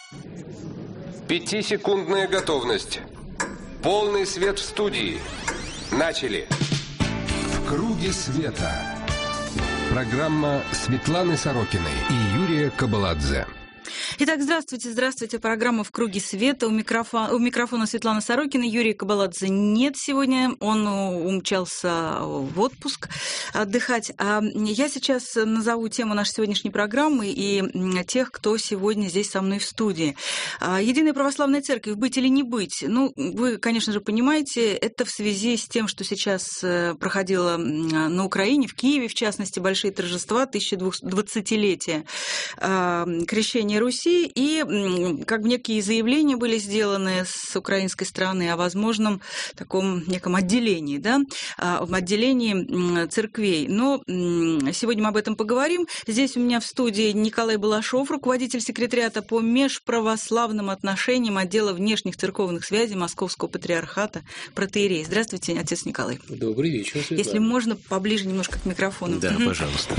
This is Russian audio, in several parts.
Пятисекундная готовность. Полный свет в студии. Начали. В круге света. Программа Светланы Сорокиной и Юрия Кабаладзе. Итак, здравствуйте. Программа «В круге света». У микрофона Светлана Сорокина. Юрия Кабаладзе нет сегодня. Он умчался в отпуск отдыхать. А я сейчас назову тему нашей сегодняшней программы и тех, кто сегодня здесь со мной в студии. Единая православная церковь. Быть или не быть? Ну, вы, конечно же, понимаете, это в связи с тем, что сейчас проходило на Украине, в Киеве, в частности, большие торжества 1220-летия крещения Руси, и как бы некие заявления были сделаны с украинской стороны о возможном таком неком отделении, да, об отделении церквей. Но сегодня мы об этом поговорим. Здесь у меня в студии Николай Балашов, руководитель секретариата по межправославным отношениям отдела внешних церковных связей Московского патриархата, протоиерей. Здравствуйте, отец Николай. Добрый вечер, Светлана. Если можно, поближе немножко к микрофону. Да, пожалуйста.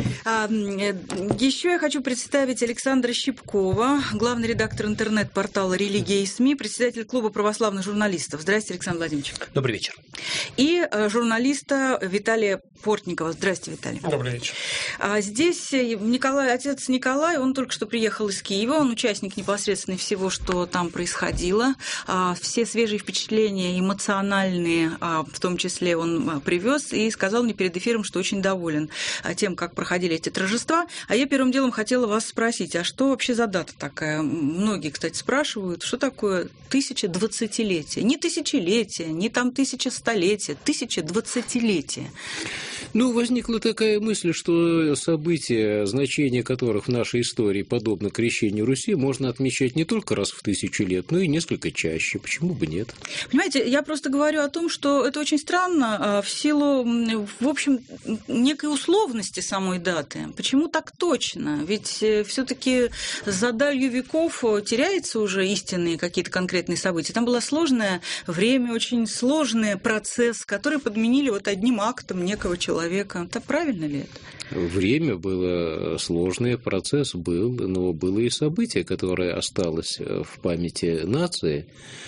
Еще я хочу представить Александра Щипкова, главный редактор интернет-портала «Религия и СМИ», председатель клуба православных журналистов. Здравствуйте, Александр Владимирович. Добрый вечер. И журналиста Виталия Портникова. Здравствуйте, Виталий. Добрый вечер. Здесь отец Николай, он только что приехал из Киева, он участник непосредственно всего, что там происходило. Все свежие впечатления, эмоциональные, в том числе, он привез и сказал мне перед эфиром, что очень доволен тем, как проходили эти торжества. А я первым делом хотела вас спросить, а что вообще за дата такая? Многие, кстати, спрашивают, что такое 1020-летие? Не тысячелетие, не там 1100-летие, 1020-летие. Ну, возникла такая мысль, что события, значение которых в нашей истории подобно крещению Руси, можно отмечать не только раз в 1000 лет, но и несколько чаще. Почему бы нет? Понимаете, я просто говорю о том, что это очень странно в силу, в общем, некой условности самой даты. Почему так точно? Ведь все-таки за далью веков теряются уже истинные какие-то конкретные события. Там было сложное время, очень сложный процесс, который подменили вот одним актом некого человека. Это правильно ли это? Время было сложное, процесс был, но было и событие, которое осталось в памяти нации,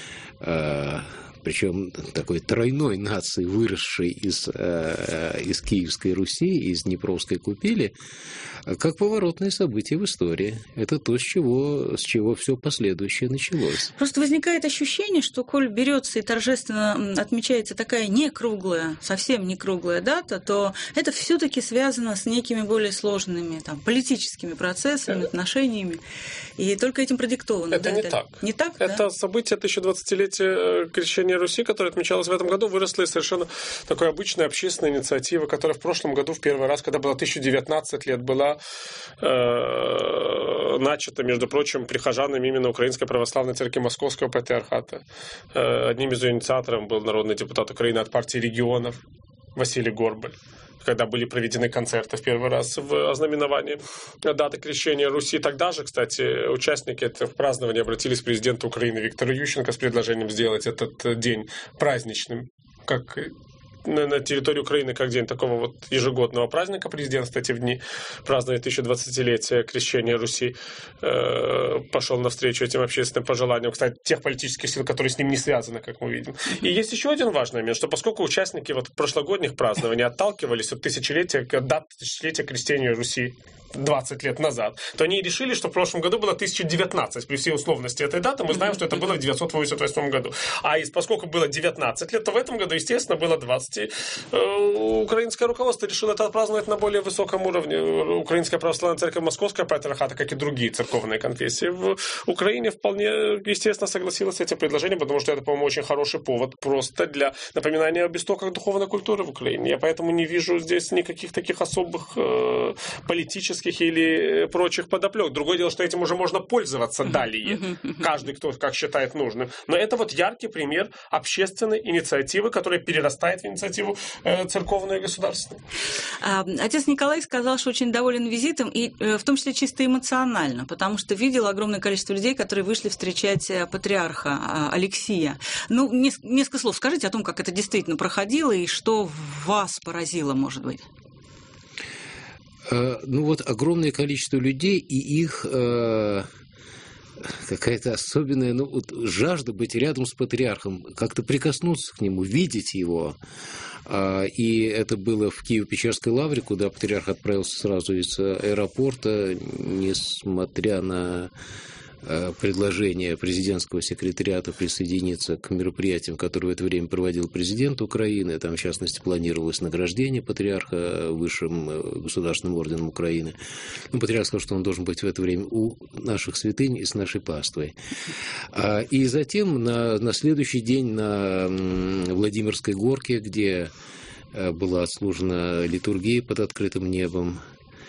причем такой тройной нации, выросшей из Киевской Руси, из Днепровской купели, как поворотное событие в истории. Это то, с чего все последующее началось. Просто возникает ощущение, что коль берется и торжественно отмечается такая не круглая, совсем не круглая дата, то это все-таки связано с некими более сложными политическими процессами, отношениями, и только этим продиктовано. Это не так. Не так? Это событие 1020-летия крещения Руси, которое отмечалось в этом году, выросло из совершенно такой обычной общественной инициативы, которая в прошлом году в первый раз, когда было 1019 лет, была начата, между прочим, прихожанами именно Украинской православной церкви Московского патриархата. Одним из инициаторов был народный депутат Украины от партии регионов Василий Горбаль, когда были проведены концерты в первый раз в ознаменовании даты крещения Руси. Тогда же, кстати, участники этого празднования обратились к президенту Украины Виктору Ющенко с предложением сделать этот день праздничным, как на территории Украины, как день такого вот ежегодного праздника. Президент, кстати, в дни празднования 1020-летия крещения Руси пошел навстречу этим общественным пожеланиям, кстати, тех политических сил, которые с ним не связаны, как мы видим. И есть еще один важный момент, что поскольку участники прошлогодних празднований отталкивались от дат тысячелетия крещения Руси 20 лет назад, то они решили, что в прошлом году было 1019. При всей условности этой даты мы знаем, что это было в 988 году. Поскольку было 19 лет, то в этом году, естественно, было 20. Украинское руководство решило это отпраздновать на более высоком уровне. Украинская православная церковь Московского патриархата, как и другие церковные конфессии в Украине, вполне, естественно, согласилась с этим предложением, потому что это, по-моему, очень хороший повод просто для напоминания об истоках духовной культуры в Украине. Я поэтому не вижу здесь никаких таких особых политических или прочих подоплек. Другое дело, что этим уже можно пользоваться далее. Каждый, кто как считает нужным. Но это вот яркий пример общественной инициативы, которая перерастает в инициативу церковную и государственную. Отец Николай сказал, что очень доволен визитом, и в том числе чисто эмоционально, потому что видел огромное количество людей, которые вышли встречать патриарха Алексия. Ну, несколько слов скажите о том, как это действительно проходило, и что вас поразило, может быть. Ну вот огромное количество людей и их какая-то особенная жажда быть рядом с патриархом, как-то прикоснуться к нему, видеть его. И это было в Киево-Печерской лавре, куда патриарх отправился сразу из аэропорта, несмотря на предложение президентского секретариата присоединиться к мероприятиям, которые в это время проводил президент Украины. Там, в частности, планировалось награждение патриарха высшим государственным орденом Украины. Патриарх сказал, что он должен быть в это время у наших святынь и с нашей паствой. И затем на следующий день на Владимирской горке, где была отслужена литургия под открытым небом,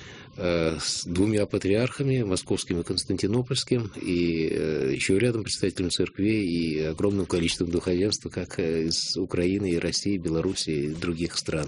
с двумя патриархами, московским и константинопольским, и еще рядом представителями церквей и огромным количеством духовенства, как из Украины и России, Беларуси и других стран.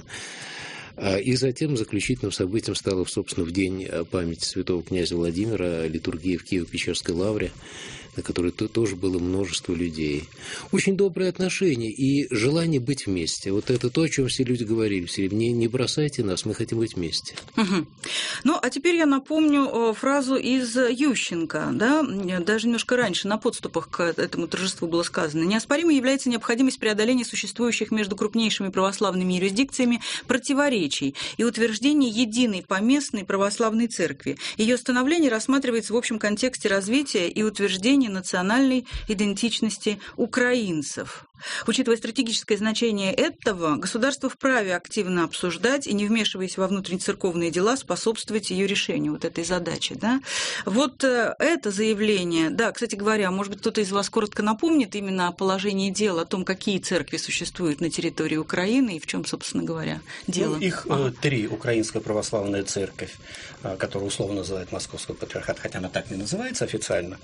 И затем заключительным событием стало, собственно, в день памяти святого князя Владимира литургия в Киево-Печерской лавре, на которой тоже было множество людей. Очень добрые отношения и желание быть вместе. Вот это то, о чем все люди говорили. Все не бросайте нас, мы хотим быть вместе. Угу. Ну, а теперь я напомню фразу из Ющенко, да, даже немножко раньше, на подступах к этому торжеству было сказано. Неоспоримой является необходимость преодоления существующих между крупнейшими православными юрисдикциями противоречий и утверждения единой поместной православной церкви. Ее становление рассматривается в общем контексте развития и утверждения национальной идентичности украинцев. Учитывая стратегическое значение этого, государство вправе активно обсуждать и, не вмешиваясь во внутрицерковные дела, способствовать ее решению вот этой задачи. Да? Вот это заявление, да, кстати говоря, может быть, кто-то из вас коротко напомнит именно о положении дел, о том, какие церкви существуют на территории Украины и в чем, собственно говоря, дело. Их три. Украинская православная церковь, которую условно называют Московский патриархат, хотя она так не называется официально.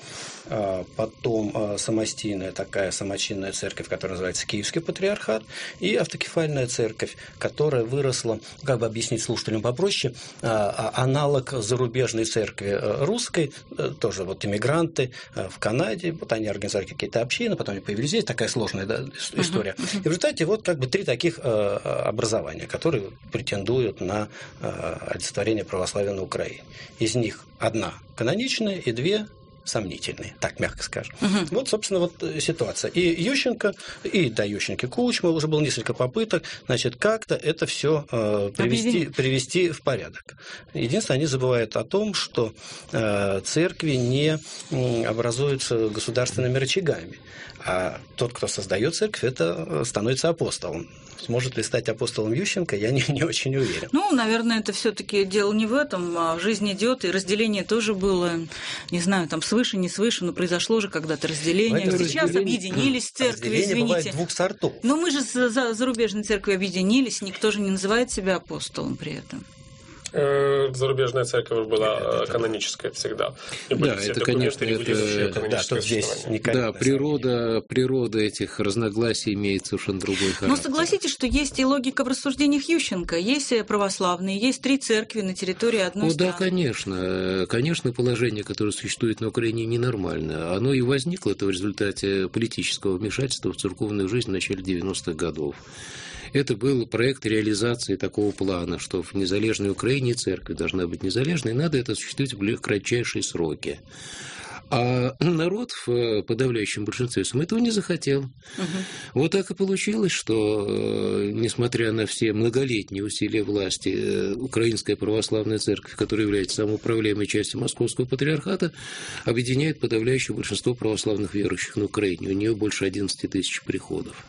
Потом самостийная такая самочинная церковь, которая называется Киевский патриархат, и автокефальная церковь, которая выросла, как бы объяснить слушателям попроще, аналог зарубежной церкви русской, тоже вот иммигранты в Канаде, вот они организовали какие-то общины, потом они появились здесь, такая сложная история. И в результате вот как бы три таких образования, которые претендуют на олицетворение православия на Украине. Из них одна каноничная и две сомнительные, так мягко скажем. Вот, собственно, вот ситуация. И Ющенко, и до Ющенко Кучма уже было несколько попыток, значит, как-то это все привести в порядок. Единственное, они забывают о том, что церкви не образуются государственными рычагами, а тот, кто создает церковь, это становится апостолом. Сможет ли стать апостолом Ющенко, я не очень уверен. Ну, наверное, это все-таки дело не в этом, а жизнь идет, и разделение тоже было, не знаю, там свыше, не свыше, но произошло же когда-то разделение. Сейчас объединились церкви, извините. Бывает двух сортов. Но мы же с зарубежной церковью объединились, никто же не называет себя апостолом при этом. Зарубежная церковь была каноническая всегда. И да, это, конечно, природа этих разногласий имеет совершенно другой характер. Но согласитесь, что есть и логика в рассуждениях Ющенко. Есть православные, есть три церкви на территории одной страны. Да, конечно. Конечно, положение, которое существует на Украине, ненормально. Оно и возникло в результате политического вмешательства в церковную жизнь в начале 90-х годов. Это был проект реализации такого плана, что в незалежной Украине церковь должна быть незалежной, и надо это осуществить в кратчайшие сроки. А народ в подавляющем большинстве этого не захотел. Вот так и получилось, что, несмотря на все многолетние усилия власти, Украинская православная церковь, которая является самоуправляемой частью Московского патриархата, объединяет подавляющее большинство православных верующих на Украине. У нее больше 11 тысяч приходов.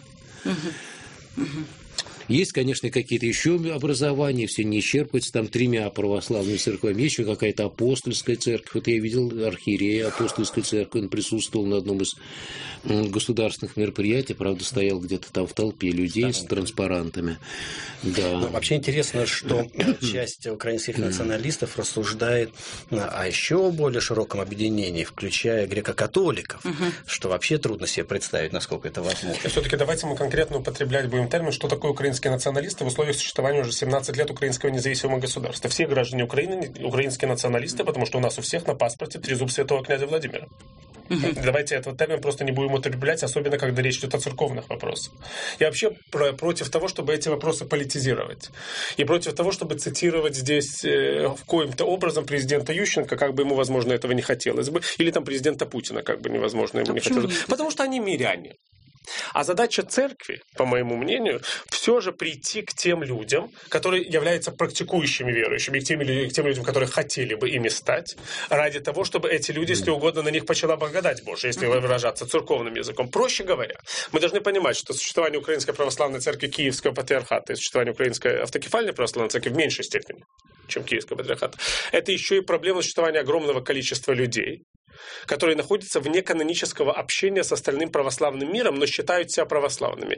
Есть, конечно, какие-то еще образования, все не исчерпывается, там тремя православными церквами, есть еще какая-то апостольская церковь. Вот я видел архиерея апостольской церкви, он присутствовал на одном из государственных мероприятий, правда, стоял где-то там в толпе людей с транспарантами. Да. Ну, вообще интересно, что часть украинских националистов рассуждает о еще более широком объединении, включая греко-католиков, что вообще трудно себе представить, насколько это возможно. Все-таки давайте мы конкретно употреблять будем термин, что такое украинское украинские националисты в условиях существования уже 17 лет украинского независимого государства. Все граждане Украины украинские националисты, потому что у нас у всех на паспорте трезуб святого князя Владимира. Давайте этот термин просто не будем употреблять, особенно когда речь идет о церковных вопросах. Я вообще против того, чтобы эти вопросы политизировать. И против того, чтобы цитировать здесь каким-то образом президента Ющенко, как бы ему, возможно, этого не хотелось бы. Или там президента Путина, как бы невозможно ему не хотелось бы. Потому что они миряне. А задача церкви, по моему мнению, все же прийти к тем людям, которые являются практикующими верующими, к тем людям, которые хотели бы ими стать, ради того, чтобы эти люди, если угодно, на них почала благодать Божия, если выражаться церковным языком. Проще говоря, мы должны понимать, что существование Украинской Православной Церкви Киевского Патриархата и существование Украинской Автокефальной Православной Церкви в меньшей степени, чем Киевского Патриархата, это еще и проблема существования огромного количества людей, которые находятся вне канонического общения с остальным православным миром, но считают себя православными.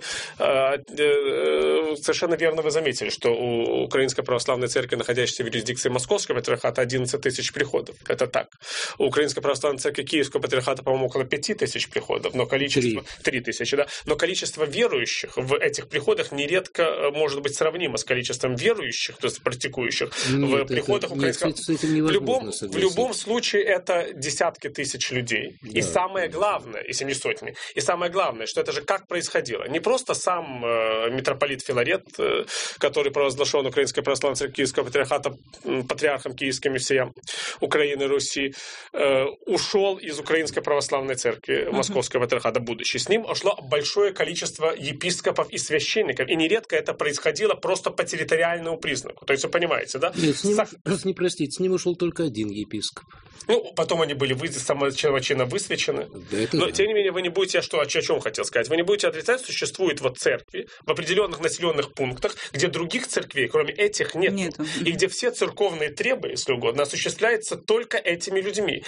Совершенно верно вы заметили, что у Украинской Православной Церкви, находящейся в юрисдикции Московского Патриархата, 11 тысяч приходов. Это так. У Украинской Православной Церкви Киевского Патриархата, по-моему, около 5 тысяч приходов, но количество... 3 тысячи, да. Но количество верующих в этих приходах нередко может быть сравнимо с количеством верующих, то есть практикующих в приходах Украинского... В любом случае это десятки тысяч людей. Да. И самое главное, если не сотни, и самое главное, что это же как происходило. Не просто сам митрополит Филарет, который провозглашен Украинской Православной Церкви Киевского Патриархата патриархом Киевским и всея Украины и Руси, ушел из Украинской Православной Церкви Московского Патриархата, будущий. С ним ушло большое количество епископов и священников. И нередко это происходило просто по территориальному признаку. То есть вы понимаете, да? Нет, с ним ушел только один епископ. Ну, потом они были самочинно высвечены. Но, тем не менее, вы не будете, о чем хотел сказать, вы не будете отрицать, что существует церкви в определенных населенных пунктах, где других церквей, кроме этих, нет. И где все церковные требы, если угодно, осуществляются только этими людьми.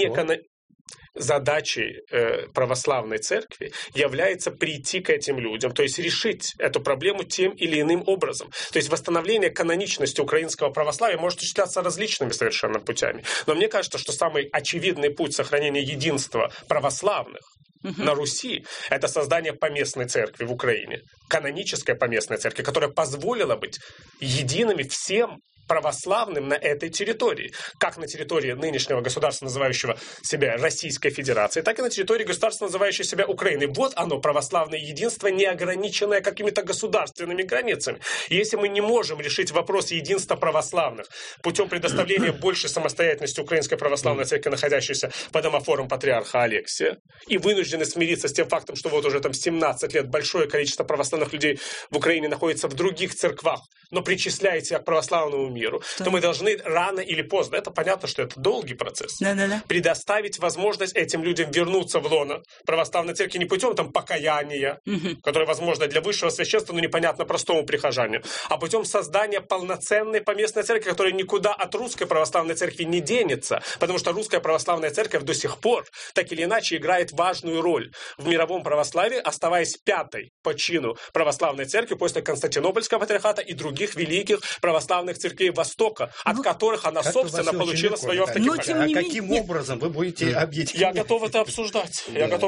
Задачей православной церкви является прийти к этим людям, то есть решить эту проблему тем или иным образом. То есть восстановление каноничности украинского православия может осуществляться различными совершенно путями. Но мне кажется, что самый очевидный путь сохранения единства православных на Руси – это создание поместной церкви в Украине. Канонической поместной церкви, которая позволила быть едиными всем православным на этой территории. Как на территории нынешнего государства, называющего себя Российской Федерацией, так и на территории государства, называющего себя Украиной. Вот оно, православное единство, не ограниченное какими-то государственными границами. И если мы не можем решить вопрос единства православных путем предоставления большей самостоятельности Украинской Православной Церкви, находящейся под домофором патриарха Алексия, и вынуждены смириться с тем фактом, что вот уже там 17 лет большое количество православных людей в Украине находится в других церквах, но причисляет себя к православному миру, то мы должны рано или поздно, это понятно, что это долгий процесс, предоставить возможность этим людям вернуться в лоно православной церкви не путем покаяния, которое возможно для высшего священства, но непонятно простому прихожанину, а путем создания полноценной поместной церкви, которая никуда от русской православной церкви не денется, потому что русская православная церковь до сих пор так или иначе играет важную роль в мировом православии, оставаясь пятой по чину православной церкви после Константинопольского патриархата и других великих православных церквей Востока, от которых она, собственно, получила свое автокефалию. А каким образом вы будете объединять? Я готов это обсуждать.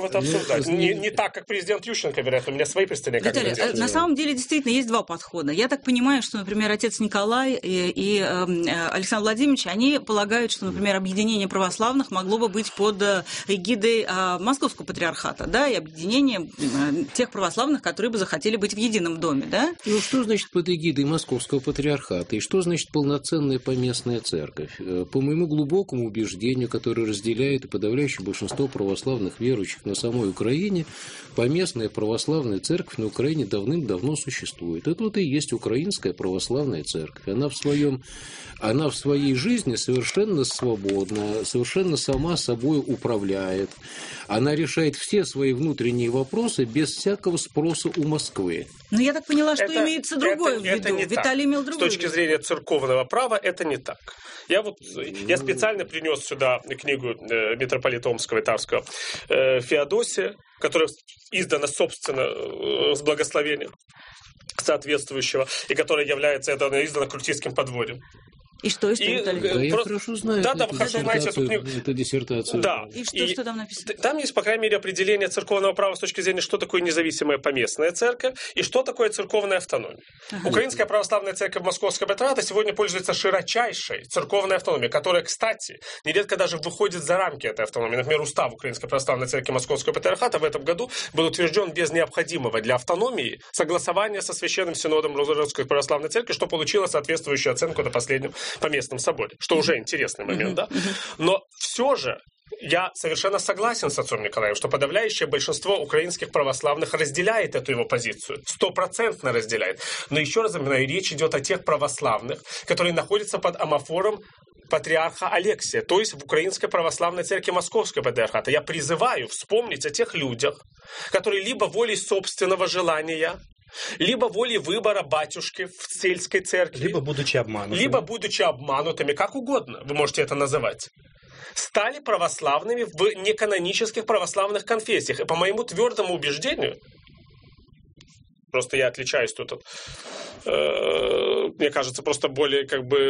Не так, как президент Ющенко, вероятно. У меня свои представления. Виталий, на самом деле, действительно, есть два подхода. Я так понимаю, что, например, отец Николай и Александр Владимирович, они полагают, что, например, объединение православных могло бы быть под эгидой Московского патриархата, да, и объединение тех православных, которые бы захотели быть в едином доме, да? Ну, что значит под эгидой Московского патриархата? И что значит полноценная поместная церковь? По моему глубокому убеждению, которое разделяет и подавляющее большинство православных верующих на самой Украине, поместная православная церковь на Украине давным-давно существует. Это вот и есть Украинская православная церковь. Она в своей жизни совершенно свободна, совершенно сама собой управляет. Она решает все свои внутренние вопросы без всякого спроса у Москвы. Но я так поняла, что имеется другое в виду. Виталий имел другое. С точки зрения церковного права это не так. Я специально принес сюда книгу митрополита Омского и Тарского Феодосия, которая издана, собственно, с благословения соответствующего, и которая является издана Крутицким подворьем. И что, Виталий? Да, я хорошо знаю. Да, вы хорошо знаете эту книгу. Это диссертация. Да. И что там написано? Там есть, по крайней мере, определение церковного права с точки зрения, что такое независимая поместная церковь и что такое церковная автономия. Украинская православная церковь Московского патриархата сегодня пользуется широчайшей церковной автономией, которая, кстати, нередко даже выходит за рамки этой автономии. Например, устав Украинской православной церкви Московского патриархата в этом году был утвержден без необходимого для автономии согласования со Священным Синодом Русской православной церкви, что получило соответствующую оценку на последнем поместном соборе, что уже интересный момент, да? Но все же я совершенно согласен с отцом Николаем, что подавляющее большинство украинских православных разделяет эту его позицию, 100% разделяет. Но еще раз напоминаю, речь идет о тех православных, которые находятся под амофором патриарха Алексия, то есть в Украинской православной церкви Московского патриархата. Я призываю вспомнить о тех людях, которые либо волей собственного желания, либо волей выбора батюшки в сельской церкви, либо будучи обманутыми, как угодно вы можете это называть, стали православными в неканонических православных конфессиях. И по моему твердому убеждению, просто я отличаюсь тут от, мне кажется, просто более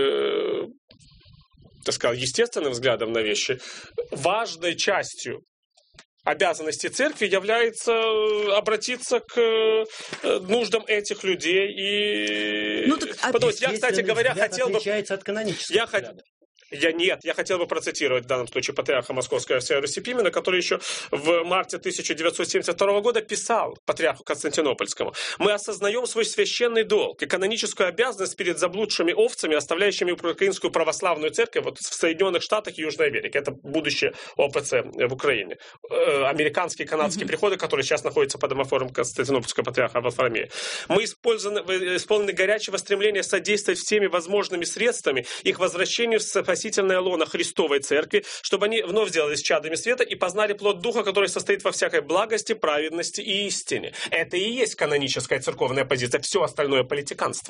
так сказать, естественным взглядом на вещи, важной частью обязанности церкви является обратиться к нуждам этих людей. И... я, кстати говоря, хотел бы... отличается от канонического взгляда. Я хотел бы процитировать в данном случае патриарха Московского всея Руси Пимена, который еще в марте 1972 года писал патриарху Константинопольскому: «Мы осознаем свой священный долг и каноническую обязанность перед заблудшими овцами, оставляющими украинскую православную церковь в Соединенных Штатах и Южной Америке». Это будущее ОПЦ в Украине. Американские и канадские приходы, которые сейчас находятся под амофором Константинопольского патриарха Варфоломея. Мы исполнены горячего стремления содействовать всеми возможными средствами их возвращению в спасительное лоно Христовой Церкви, чтобы они вновь сделались чадами света и познали плод Духа, который состоит во всякой благости, праведности и истине. Это и есть каноническая церковная позиция. Все остальное политиканство.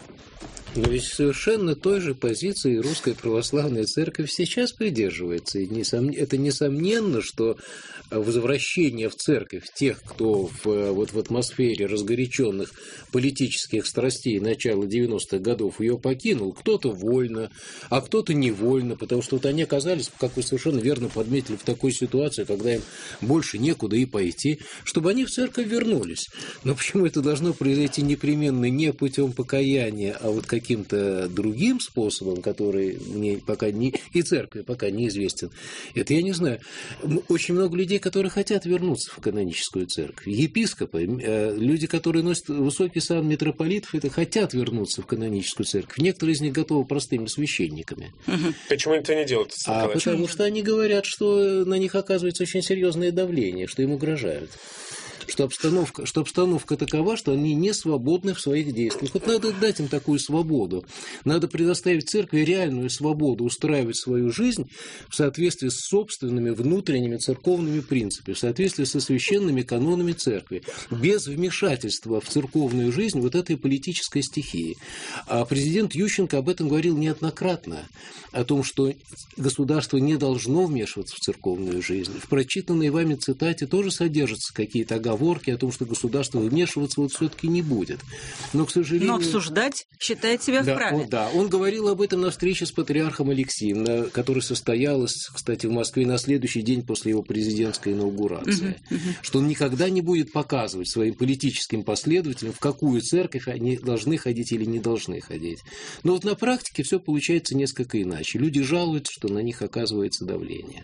Но ведь совершенно той же позиции Русская Православная Церковь сейчас придерживается. И это несомненно, что возвращение в церковь тех, кто в атмосфере разгоряченных политических страстей начала 90-х годов ее покинул, кто-то вольно, а кто-то невольно, потому что они оказались, как вы совершенно верно подметили, в такой ситуации, когда им больше некуда и пойти, чтобы они в церковь вернулись. Но почему это должно произойти непременно не путем покаяния, а вот каким-то другим способом, который мне пока и церкви пока неизвестен, это я не знаю. Очень много людей, которые хотят вернуться в каноническую церковь. Епископы, люди, которые носят высокий сан митрополитов, это хотят вернуться в каноническую церковь. Некоторые из них готовы простыми священниками. Почему это не делают? Потому что они говорят, что на них оказывается очень серьезное давление, что им угрожают. Что обстановка такова, что они не свободны в своих действиях. Вот надо дать им такую свободу. Надо предоставить церкви реальную свободу устраивать свою жизнь в соответствии с собственными внутренними церковными принципами, в соответствии со священными канонами церкви, без вмешательства в церковную жизнь вот этой политической стихии. А президент Ющенко об этом говорил неоднократно, о том, что государство не должно вмешиваться в церковную жизнь. В прочитанной вами цитате тоже содержатся какие-то оговорки о том, что государство вмешиваться вот все-таки не будет. Но, к сожалению... Но обсуждать считает себя вправе. Он говорил об этом на встрече с патриархом Алексием, которая состоялась, кстати, в Москве на следующий день после его президентской инаугурации. Что он никогда не будет показывать своим политическим последователям, в какую церковь они должны ходить или не должны ходить. Но вот на практике все получается несколько иначе. Люди жалуются, что на них оказывается давление.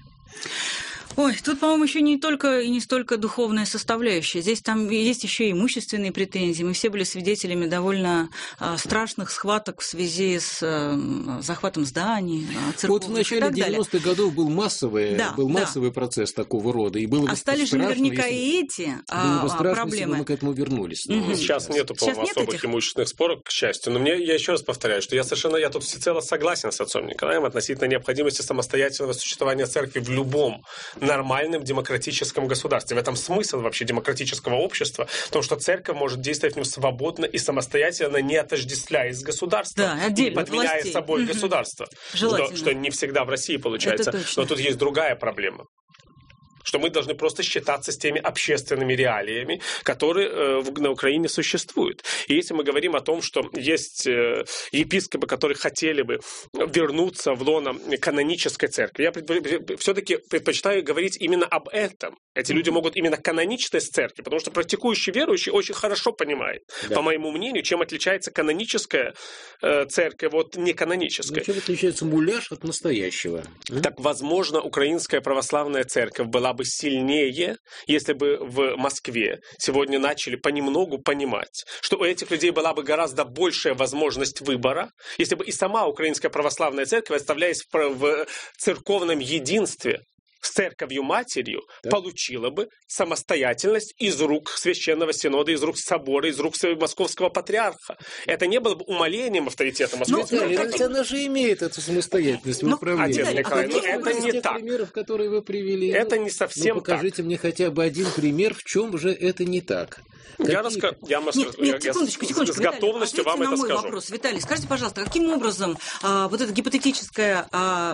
Ой, тут, по-моему, еще не только и не столько духовная составляющая. Здесь там есть еще и имущественные претензии. Мы все были свидетелями довольно страшных схваток в связи с захватом зданий, церковных. Вот в начале 90-х годов был массовый процесс такого рода. И было остались же наверняка и эти проблемы. Если бы мы к этому вернулись. Сейчас нету, по-моему, особых имущественных споров, к счастью. Но я еще раз повторяю, что я тут всецело согласен с отцом Николаем относительно необходимости самостоятельного существования церкви в любом нормальном демократическом государстве. В этом смысл вообще демократического общества, в том, что церковь может действовать в нем свободно и самостоятельно, не отождествляясь с государством, не подменяя собой государство. Что не всегда в России получается. Но тут есть другая проблема. что мы должны просто считаться с теми общественными реалиями, которые на Украине существуют. И если мы говорим о том, что есть епископы, которые хотели бы вернуться в лоно канонической церкви, я все-таки предпочитаю говорить именно об этом. Эти люди могут именно каноничной церкви, потому что практикующий верующий очень хорошо понимает, по моему мнению, чем отличается каноническая церковь от неканонической. Чем отличается муляж от настоящего? Так, возможно, Украинская православная церковь была бы сильнее, если бы в Москве сегодня начали понемногу понимать, что у этих людей была бы гораздо большая возможность выбора, если бы и сама Украинская православная церковь, оставляясь в церковном единстве с церковью-матерью, получила бы самостоятельность из рук Священного Синода, из рук собора, из рук Московского патриарха. Это не было бы умалением авторитета Московского патриарха. Она же имеет эту самостоятельность в управлении. Отец Николай, это не так. Примеров, которые вы привели. Это не совсем так. Покажите мне хотя бы один пример, в чем же это не так. Я секундочку, с готовностью вам это скажу. Вопрос. Виталий, скажите, пожалуйста, каким образом вот эта гипотетическая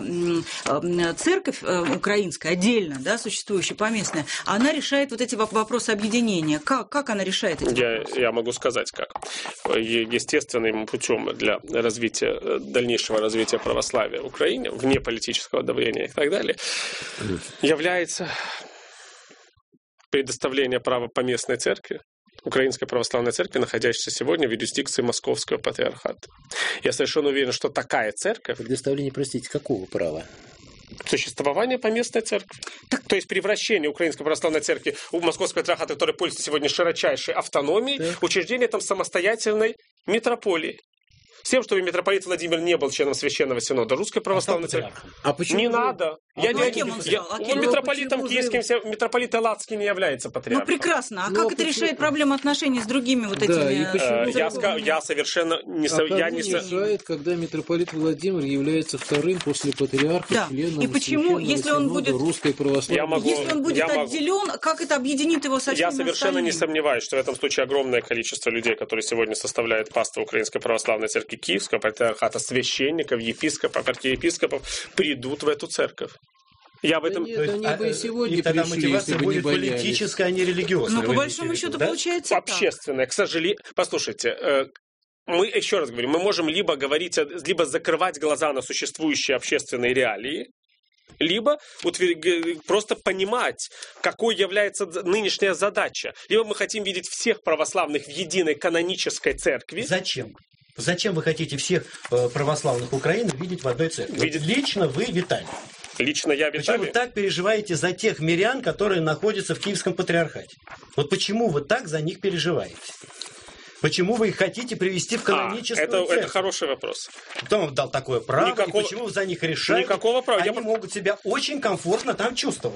церковь украинская, отдельно, да, существующая, поместная, она решает вот эти вопросы объединения? Как она решает эти вопросы? Я могу сказать, как. Естественным путем для дальнейшего развития православия в Украине, вне политического давления и так далее, является предоставление права поместной церкви, Украинской православной церкви, находящейся сегодня в юрисдикции Московского патриархата. Я совершенно уверен, что такая церковь... Предоставление, простите, какого права? Существование поместной церкви. То есть превращение Украинской православной церкви в Московский патриархат, который пользуется сегодня широчайшей автономией, учреждение там самостоятельной митрополии. С тем, чтобы митрополит Владимир не был членом Священного Синода Русской Православной Церкви. А почему? Не надо. Он митрополитом киевским, митрополит Элладский не является патриархом. Ну, прекрасно. А как это решает проблему отношений с другими вот этими... Я совершенно не... решает, когда митрополит Владимир является вторым после патриарха членом и почему, если он будет Русской Православной Церкви? Если он будет отделен, как это объединит его со всеми остальными? Я совершенно не сомневаюсь, что в этом случае огромное количество людей, которые сегодня составляют паству Украинской Православной Церкви, Киевского патриархата, священников, епископов, архиепископов, придут в эту церковь. Я в этом... И тогда мотивация будет политическая, а не религиозная. Но по большому счету получается общественная. К сожалению... Послушайте, мы, еще раз говорю, мы можем либо закрывать глаза на существующие общественные реалии, либо просто понимать, какой является нынешняя задача. Либо мы хотим видеть всех православных в единой канонической церкви. Зачем? Зачем вы хотите всех православных Украины видеть в одной церкви? Лично вы, Виталий. Лично я, Виталий. Почему вы так переживаете за тех мирян, которые находятся в Киевском патриархате? Вот почему вы так за них переживаете? Почему вы их хотите привести в каноническую церковь? Это хороший вопрос. Кто вам дал такое право? И почему вы за них решаете? Никакого права. Они могут себя очень комфортно там чувствовать.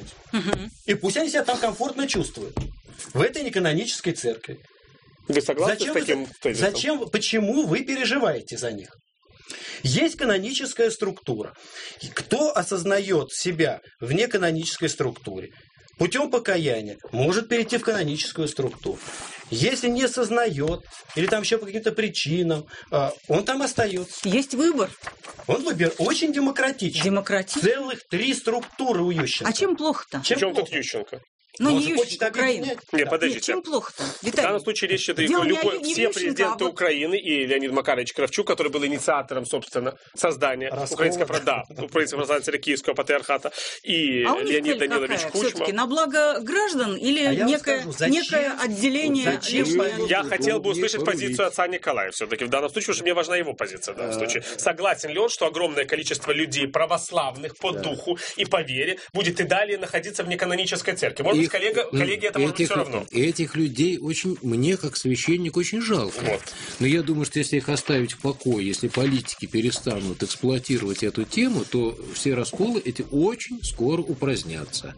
И пусть они себя там комфортно чувствуют. В этой неканонической церкви. Вы согласны с таким тезисом? Почему вы переживаете за них? Есть каноническая структура. Кто осознает себя в неканонической структуре, путем покаяния может перейти в каноническую структуру. Если не сознает, или там еще по каким-то причинам, он там остается. Есть выбор. Он выбор очень демократичный. Целых 3 структуры у Ющенко. А чем плохо-то? Чем тут Ющенко? Ну, не Ющенко, Украина. Нет, подождите. Чем плохо-то? В данном случае речь идет все президенты Украины и Леонид Макарович Кравчук, который был инициатором, собственно, создания Украинской православной церкви Киевского патриархата, и Леонид Данилович Кучма. Все-таки на благо граждан или некое отделение? Я хотел бы услышать позицию отца Николая все-таки в данном случае, потому что мне важна его позиция в данном случае. Согласен ли он, что огромное количество людей православных по духу и по вере будет и далее находиться в неканонической церкви? Может быть, коллеги это может быть все равно. Этих людей мне, как священник, очень жалко. Вот. Но я думаю, что если их оставить в покое, если политики перестанут эксплуатировать эту тему, то все расколы эти очень скоро упразднятся.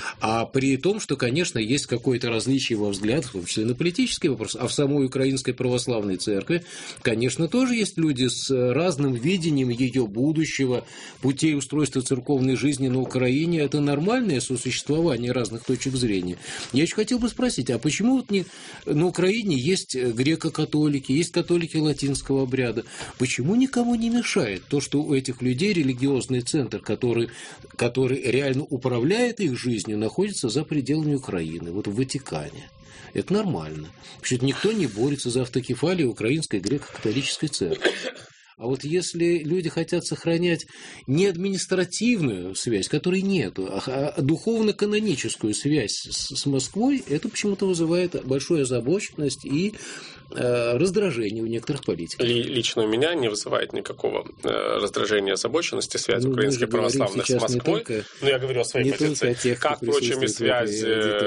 А при том, что, конечно, есть какое-то различие во взглядах, в том числе на политические вопросы, а в самой Украинской Православной Церкви, конечно, тоже есть люди с разным видением ее будущего, путей устройства церковной жизни на Украине. Это нормальное сосуществование разных точек зрения. зрения. Я еще хотел бы спросить, а почему вот на Украине есть греко-католики, есть католики латинского обряда? Почему никому не мешает то, что у этих людей религиозный центр, который реально управляет их жизнью, находится за пределами Украины, вот в Ватикане? Это нормально. Потому что никто не борется за автокефалию Украинской греко-католической церкви. А вот если люди хотят сохранять не административную связь, которой нету, а духовно-каноническую связь с Москвой, это почему-то вызывает большую озабоченность и раздражение у некоторых политиков. Лично у меня не вызывает никакого раздражения, озабоченности связь украинской православной с Москвой. Но я говорю о своей позиции. Тех, как, впрочем, и связь,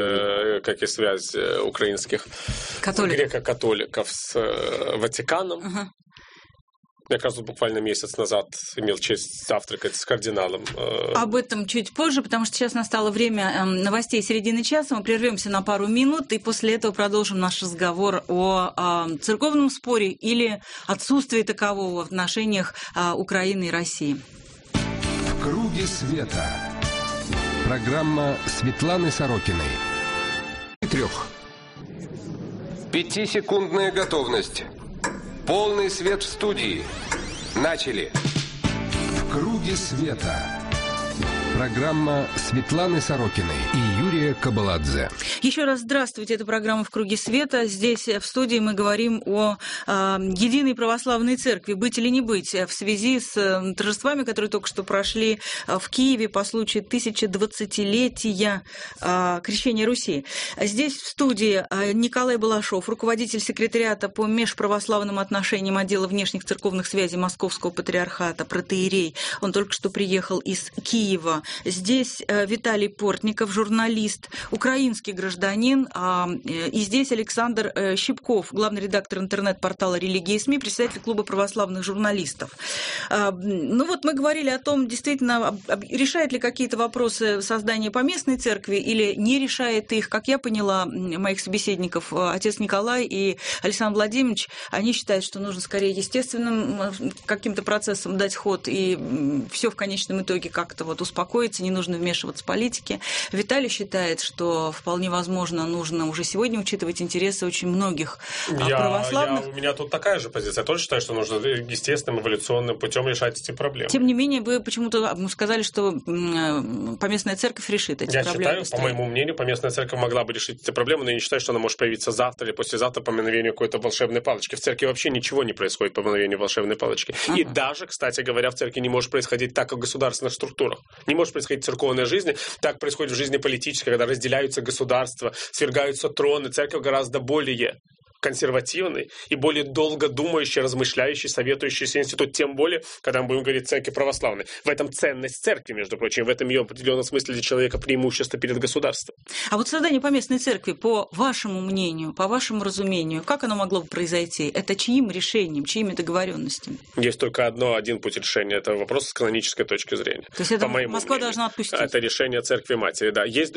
украинских греко-католиков с Ватиканом. Я как раз буквально месяц назад имел честь завтракать с кардиналом. Об этом чуть позже, потому что сейчас настало время новостей середины часа. Мы прервемся на пару минут, и после этого продолжим наш разговор о церковном споре или отсутствии такового в отношениях Украины и России. В круге света. Программа Светланы Сорокиной. 3. 5-секундная готовность. Полный свет в студии. Начали. В круге света. Программа Светланы Сорокиной и Юрия Кабаладзе. Еще раз здравствуйте, это программа «В круге света». Здесь в студии мы говорим о единой православной церкви, быть или не быть, в связи с торжествами, которые только что прошли в Киеве по случаю 1020-летия крещения Руси. Здесь в студии Николай Балашов, руководитель секретариата по межправославным отношениям отдела внешних церковных связей Московского патриархата, протоиерей. Он только что приехал из Киева. Здесь Виталий Портников, журналист, украинский гражданин. И здесь Александр Щипков, главный редактор интернет-портала «Религия и СМИ», председатель клуба православных журналистов. Ну вот мы говорили о том, действительно, решает ли какие-то вопросы создания поместной церкви или не решает их. Как я поняла моих собеседников, отец Николай и Александр Владимирович, они считают, что нужно скорее естественным каким-то процессом дать ход, и все в конечном итоге как-то вот успокоиться, не нужно вмешиваться в политики. Виталий считает, что вполне возможно нужно уже сегодня учитывать интересы очень многих православных. У меня тут такая же позиция. Я тоже считаю, что нужно естественным, эволюционным путем решать эти проблемы. Тем не менее, вы почему-то сказали, что поместная церковь решит эти проблемы. Я считаю, по моему мнению, поместная церковь могла бы решить эти проблемы, но я не считаю, что она может появиться завтра или послезавтра по мановению какой-то волшебной палочки. В церкви вообще ничего не происходит по мановению волшебной палочки. И даже, кстати говоря, в церкви не может происходить так, как в государственных структурах. Не может происходить в церковной жизни, так происходит в жизни политической, когда разделяются государства, свергаются троны. Церковь гораздо более консервативный и более долго думающий, размышляющий, советующийся институт, тем более, когда мы будем говорить церкви православной. В этом ценность церкви, между прочим, в этом ее в определенном смысле для человека преимущество перед государством. А вот создание поместной церкви, по вашему мнению, по вашему разумению, как оно могло бы произойти? Это чьим решением, чьими договоренностями? Есть только один путь решения. Это вопрос с канонической точки зрения. То есть это Москва должна отпустить? Это решение церкви матери, да. Есть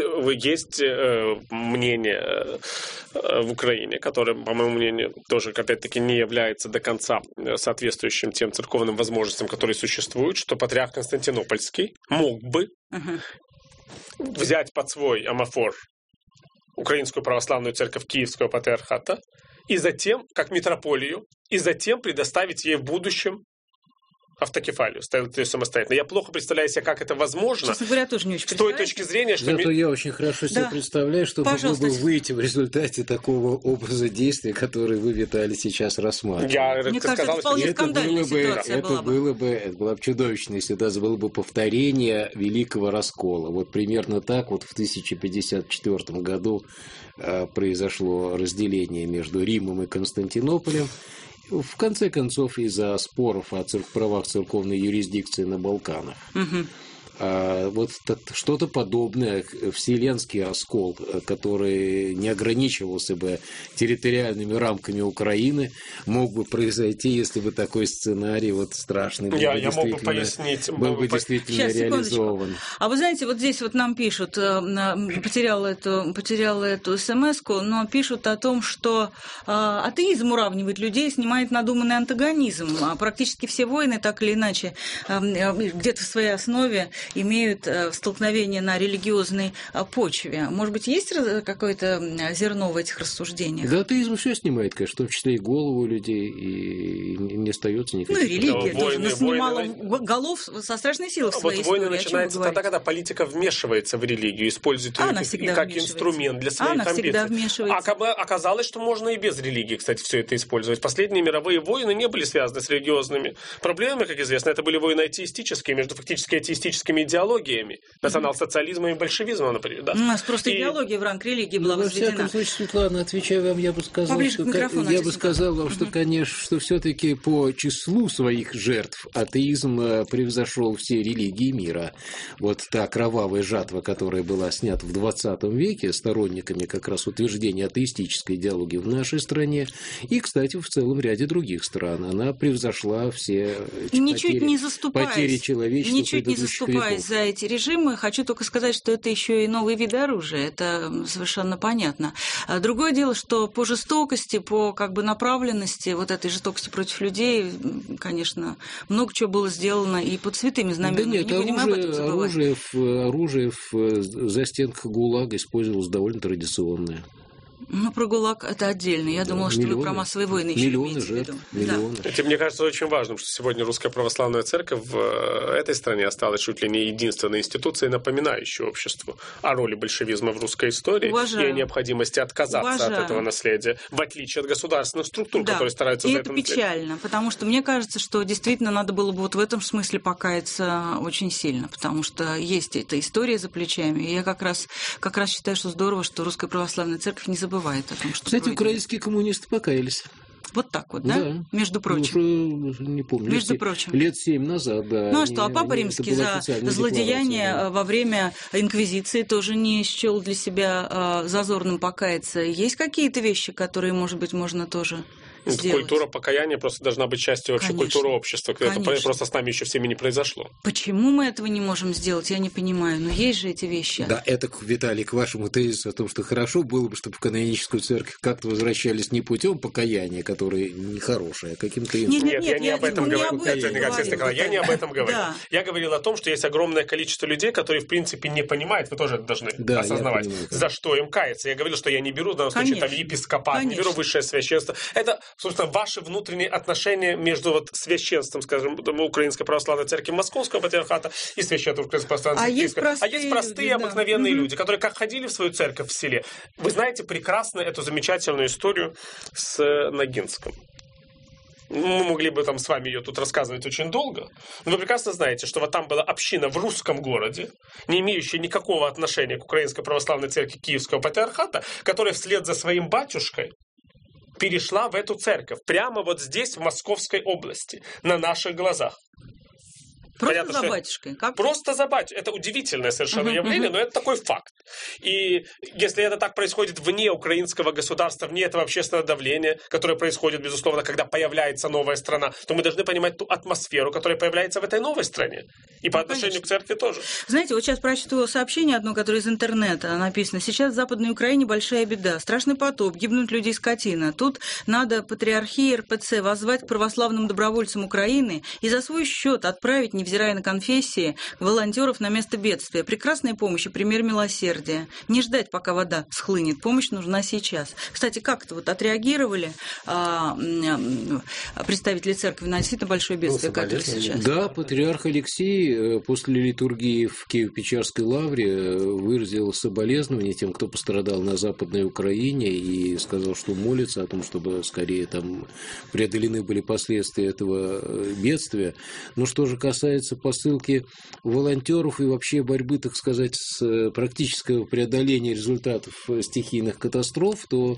мнение в Украине, которое, по моему мнению, тоже, опять-таки, не является до конца соответствующим тем церковным возможностям, которые существуют, что патриарх Константинопольский мог бы взять под свой амофор Украинскую православную церковь Киевского патриархата и затем, как митрополию, и затем предоставить ей в будущем автокефалию, ставил ее самостоятельно. Я плохо представляю себе, как это возможно. Честно говоря, тоже не очень с той точки зрения, что... Зато я очень хорошо себе представляю, что могло бы выйти в результате такого образа действия, который вы, Виталий, сейчас рассматриваете. Мне кажется, это вполне скандальная ситуация была бы. Это была бы чудовищная ситуация, было бы повторение Великого Раскола. Вот примерно так вот в 1054 году произошло разделение между Римом и Константинополем. В конце концов, из-за споров о правах церковной юрисдикции на Балканах. Вот что-то подобное, вселенский раскол, который не ограничивался бы территориальными рамками Украины, мог бы произойти, если бы такой сценарий вот страшный был бы действительно реализован. А вы знаете, вот здесь вот нам пишут, потеряла эту смс-ку, но пишут о том, что атеизм уравнивает людей, снимает надуманный антагонизм. Практически все войны, так или иначе, где-то в своей основе имеют столкновение на религиозной почве. Может быть, есть какое-то зерно в этих рассуждениях? Да, атеизм все снимает, конечно, в том числе и голову людей, и не остается никаких. Ну, и религия тоже снимала голов со страшной силой в своей истории. Вот войны начинаются тогда, когда политика вмешивается в религию, использует ее как инструмент для своих амбиций. Оказалось, что можно и без религии, кстати, все это использовать. Последние мировые войны не были связаны с религиозными проблемами, как известно. Это были войны атеистические, между фактически атеистическими идеологиями. Национал-социализмом и большевизмом, например. Да. У нас просто идеология в ранг религии была возведена. Во всяком случае, Светлана, отвечая вам, я бы сказал вам, что, конечно, что все-таки по числу своих жертв атеизм превзошел все религии мира. Вот та кровавая жатва, которая была снята в 20 веке сторонниками как раз утверждения атеистической идеологии в нашей стране и, кстати, в целом ряде других стран, она превзошла все потери человечества. Ничуть не заступаясь за эти режимы, хочу только сказать, что это еще и новый вид оружия. Это совершенно понятно. Другое дело, что по жестокости, по направленности вот этой жестокости против людей, конечно, много чего было сделано и под святыми знаменами. Да нет, не будем об этом забывать. Оружие в застенках ГУЛАГа использовалось довольно традиционное. Ну, про ГУЛАГ это отдельно. Я думала, что вы про массовые войны еще имеете в виду. Миллионы. Это, мне кажется, очень важным, что сегодня Русская Православная Церковь в этой стране осталась чуть ли не единственной институцией, напоминающей обществу о роли большевизма в русской истории и о необходимости отказаться от этого наследия, в отличие от государственных структур, которые стараются за это наследие. И это печально, потому что мне кажется, что действительно надо было бы вот в этом смысле покаяться очень сильно, потому что есть эта история за плечами. И я как раз считаю, что здорово, что Русская Православная Церковь не забывает о том, что кстати, украинские коммунисты покаялись. Вот так вот, да? Между прочим. Уже не помню. Прочим. Лет 7 назад, да. Ну а что, а Папа Римский за злодеяние во время Инквизиции тоже не счел для себя зазорным покаяться. Есть какие-то вещи, которые, может быть, можно тоже сделать? Культура покаяния просто должна быть частью вообще культуры общества. Это просто с нами еще всеми не произошло. Почему мы этого не можем сделать, я не понимаю. Но есть же эти вещи. Да, это, Виталий, к вашему тезису о том, что хорошо было бы, чтобы в каноническую церковь как-то возвращались не путем покаяния, которое нехорошее, а каким-то иным. Нет, я не об этом говорю. Я не об этом говорю. Я говорил о том, что есть огромное количество людей, которые, в принципе, не понимают, вы тоже это должны осознавать, за что им каяться. Я говорил, что я не беру в данном случае там епископат, не беру высшее священство. Это, собственно, ваши внутренние отношения между священством, скажем, Украинской Православной Церкви Московского Патриархата и священством Украинской Православной Церкви. А есть простые, обыкновенные люди, которые как ходили в свою церковь в селе. Вы знаете прекрасно эту замечательную историю с Ногинском. Мы могли бы там с вами ее тут рассказывать очень долго, но вы прекрасно знаете, что вот там была община в русском городе, не имеющая никакого отношения к Украинской Православной Церкви Киевского Патриархата, которая вслед за своим батюшкой перешла в эту церковь, прямо вот здесь, в Московской области, на наших глазах. Просто понятно, за батюшкой? Просто за батюшкой. Это удивительное совершенно явление, но это такой факт. И если это так происходит вне украинского государства, вне этого общественного давления, которое происходит, безусловно, когда появляется новая страна, то мы должны понимать ту атмосферу, которая появляется в этой новой стране. И по отношению к церкви тоже. Знаете, вот сейчас прочту сообщение одно, которое из интернета написано. Сейчас в Западной Украине большая беда. Страшный потоп, гибнут люди и скотина. Тут надо патриархии РПЦ воззвать к православным добровольцам Украины и за свой счет отправить, невзирая на конфессии, волонтеров на место бедствия. Прекрасная помощь и пример милосердия. Не ждать, пока вода схлынет. Помощь нужна сейчас. Кстати, как-то вот отреагировали представители церкви на действительно большое бедствие, которое сейчас? Да, патриарх Алексей после литургии в Киево-Печерской лавре выразил соболезнования тем, кто пострадал на Западной Украине, и сказал, что молится о том, чтобы скорее там преодолены были последствия этого бедствия. Но что же касается посылки волонтеров и вообще борьбы, так сказать, с практического преодоления результатов стихийных катастроф, то,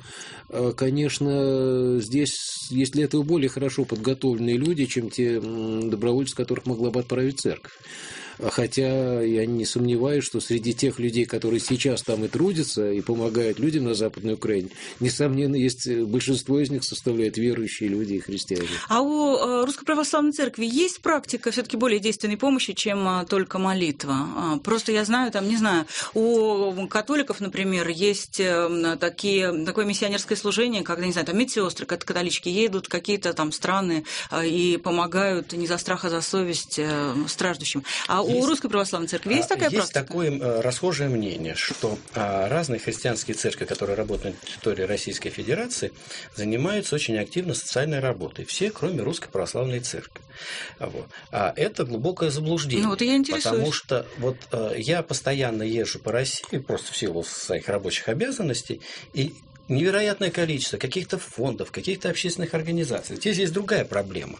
конечно, здесь, есть для этого более хорошо подготовленные люди, чем те добровольцы, которых могла бы отправить церковь. Хотя я не сомневаюсь, что среди тех людей, которые сейчас там и трудятся, и помогают людям на Западной Украине, несомненно, есть большинство из них составляют верующие люди и христиане. А у Русской Православной Церкви есть практика все-таки более действенной помощи, чем только молитва? Просто я знаю, там, не знаю, у католиков, например, есть такое миссионерское служение, когда, не знаю, там медсестры, католички едут в какие-то там страны и помогают не за страх, а за совесть страждущим. А у Русской Православной Церкви есть такая практика? Есть такое расхожее мнение, что разные христианские церкви, которые работают на территории Российской Федерации, занимаются очень активно социальной работой. Все, кроме Русской Православной Церкви. Вот. А это глубокое заблуждение. Ну, вот я интересуюсь. Потому что вот я постоянно езжу по России, просто в силу своих рабочих обязанностей, и невероятное количество каких-то фондов, каких-то общественных организаций. Здесь есть другая проблема.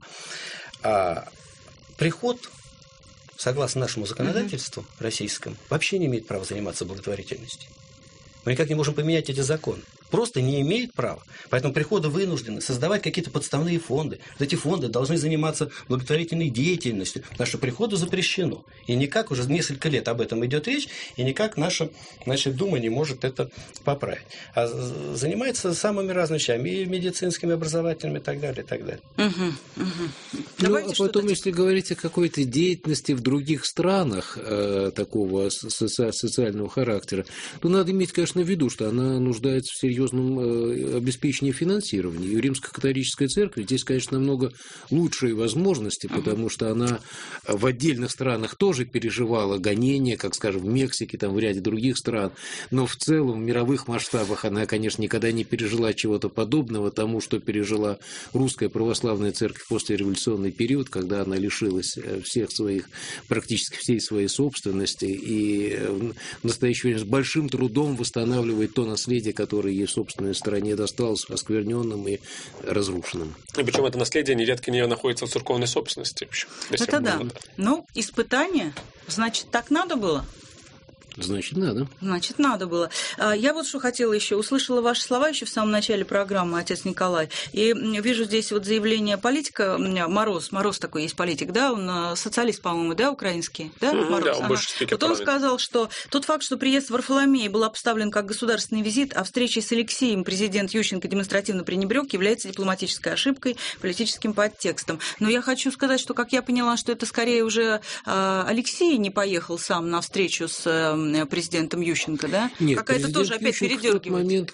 Приход, согласно нашему законодательству российскому, вообще не имеет права заниматься благотворительностью. Мы никак не можем поменять эти законы. Просто не имеет права. Поэтому приходы вынуждены создавать какие-то подставные фонды. Вот эти фонды должны заниматься благотворительной деятельностью, потому что приходу запрещено. И никак уже несколько лет об этом идет речь, и никак наша Дума не может это поправить. А занимается самыми разными вещами, и медицинскими, образовательными, и так далее, и так далее. Ну, а потом, если говорить о какой-то деятельности в других странах такого социального характера, то надо иметь, конечно, в виду, что она нуждается в серьезном обеспечении финансирования. И Римско-католическая церковь здесь, конечно, намного лучшие возможности, потому что она в отдельных странах тоже переживала гонения, как, скажем, в Мексике, там, в ряде других стран, но в целом в мировых масштабах она, конечно, никогда не пережила чего-то подобного тому, что пережила Русская Православная Церковь после революционный период, когда она лишилась практически всей своей собственности и в настоящее время с большим трудом восстанавливает то наследие, которое ей в собственной стране досталось оскверненным и разрушенным. И причем это наследие нередко не находится в церковной собственности. Это да. Ну, испытание, значит, так надо было? Значит, надо. Значит, надо было. Я вот что хотела еще. Услышала ваши слова еще в самом начале программы, отец Николай. И вижу здесь вот заявление политика. Мороз такой есть политик, да? Он социалист, по-моему, да, украинский? Да, Мороз? Да, больше спикер. Вот он сказал, что тот факт, что приезд Варфоломея был обставлен как государственный визит, а встреча с Алексеем президент Ющенко демонстративно пренебрег, является дипломатической ошибкой, политическим подтекстом. Но я хочу сказать, что, как я поняла, что это скорее уже Алексей не поехал сам на встречу с президентом Ющенко, да? Нет, какая-то тоже опять передергивает. В тот момент,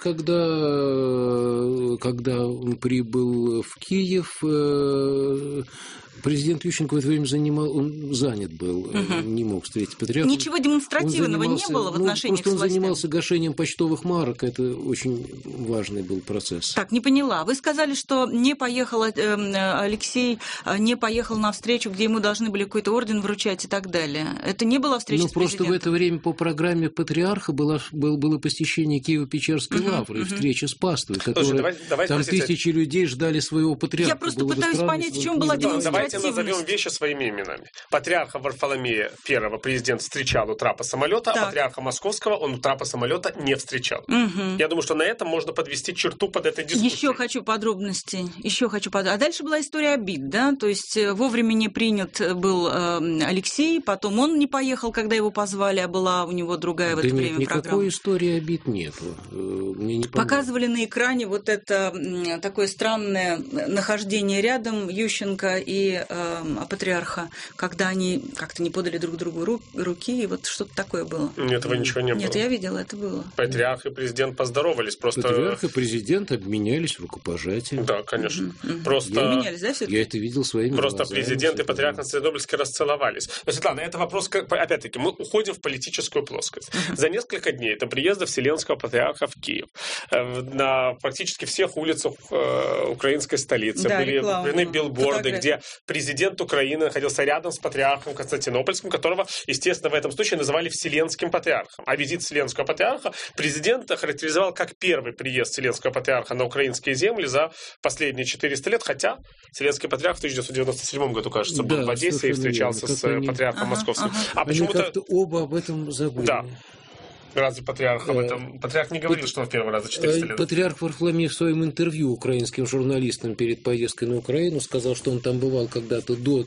когда он прибыл в Киев, президент Ющенко в это время занят был, не мог встретить патриарха. Ничего демонстративного не было в отношениях с властями? Он занимался гашением почтовых марок, это очень важный был процесс. Так, не поняла. Вы сказали, что не поехал Алексей, не поехал на встречу, где ему должны были какой-то орден вручать и так далее. Это не была встреча с президентом? Просто в это время по программе патриарха было посещение Киево-Печерской лавры и встреча с паствой, которая там тысячи людей ждали своего патриарха. Я просто пытаюсь понять, в чем была демонстративность. Давайте назовем вещи своими именами. Патриарха Варфоломея I президент встречал у трапа самолета, а патриарха Московского он у трапа самолета не встречал. Я думаю, что на этом можно подвести черту под этой дискуссией. Еще хочу подробностей. А дальше была история обид, да? То есть вовремя не принят был Алексей, потом он не поехал, когда его позвали, а была у него другая в это время программа. Никакой истории обид нету. Показывали на экране вот это такое странное нахождение рядом Ющенко и патриарха, когда они как-то не подали друг другу руки, и вот что-то такое было. Этого ничего не было. Нет, я видела, это было. Патриарх и президент поздоровались. Патриарх и президент обменялись рукопожатием. Да, конечно. Просто... Обменялись, да, все-таки? Я это видел своими глазами. Просто президент и патриарх Константинопольский расцеловались. Но, Светлана, это вопрос, опять-таки, мы уходим в политическую плоскость. За несколько дней до приезда Вселенского патриарха в Киев на практически всех улицах украинской столицы были объявлены билборды, где президент Украины находился рядом с патриархом Константинопольским, которого, естественно, в этом случае называли Вселенским патриархом. А визит Вселенского патриарха президент охарактеризовал как первый приезд Вселенского патриарха на украинские земли за последние 400 лет, хотя Вселенский патриарх в 1997 году, кажется, был в Одессе и встречался с патриархом Московским. А почему-то как-то оба об этом забыли. Да. Разве патриарх об этом? Патриарх не говорил, что он в первый раз за 400 лет. Патриарх Варфоломей в своем интервью украинским журналистам перед поездкой на Украину сказал, что он там бывал когда-то до